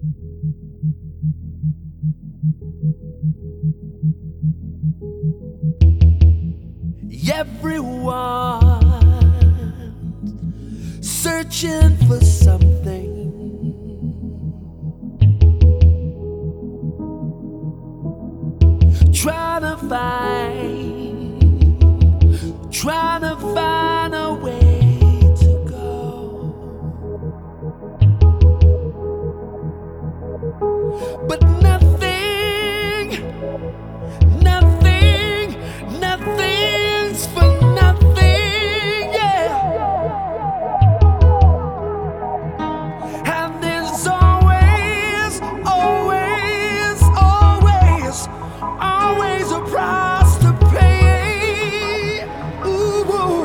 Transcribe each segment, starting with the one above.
Everyone searching for something, trying to find a way to go, but nothing's for nothing, yeah. And there's always a price to pay. Ooh.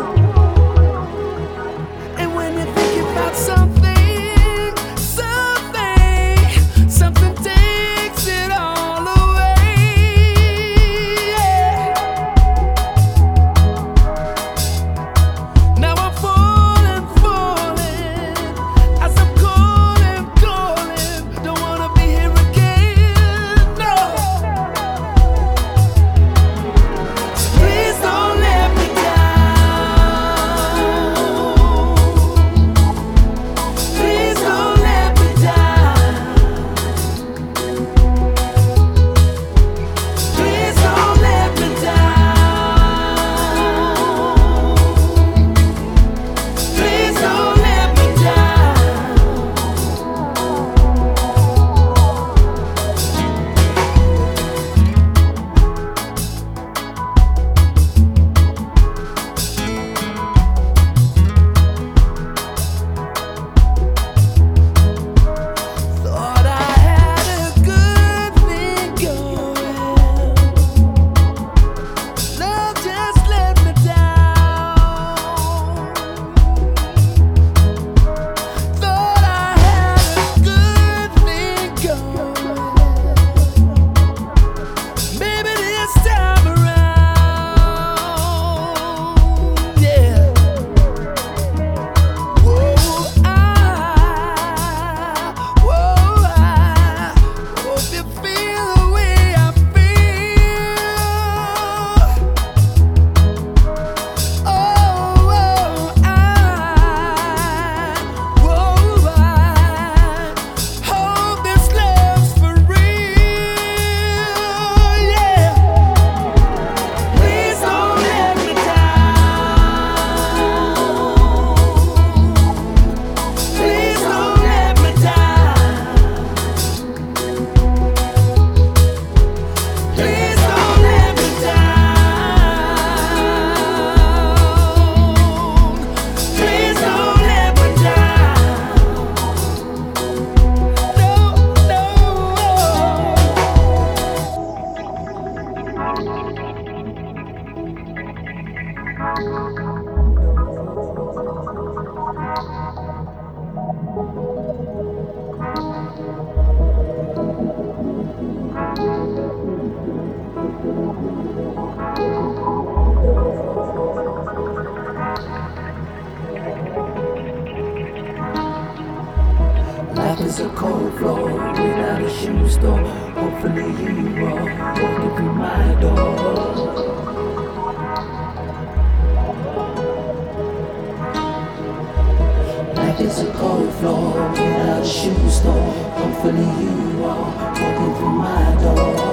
And when you're thinking about something takes it all away, yeah. Now I'm falling as I'm calling. Don't wanna be here again, no. So please don't let me down. Please don't let me down. Please don't let me down. Please don't let me down. Thought I had a good thing going. Love just let me down. Thought I had a good thing going. Maybe this time around, yeah. I hope you feel the way I feel. I hope this love's for real, yeah. Please don't let me down. Please don't let me down. Please don't let me down. Please don't let me down. No, no. Life is a cold floor without a shoe store. Hopefully you are walking through my door. Life is a cold floor without a shoe store. Hopefully you are walking through my door.